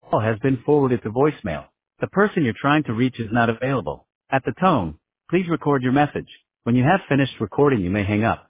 call has been forwarded to voicemail. The person you're trying to reach is not available. At the tone, please record your message. When you have finished recording, you may hang up.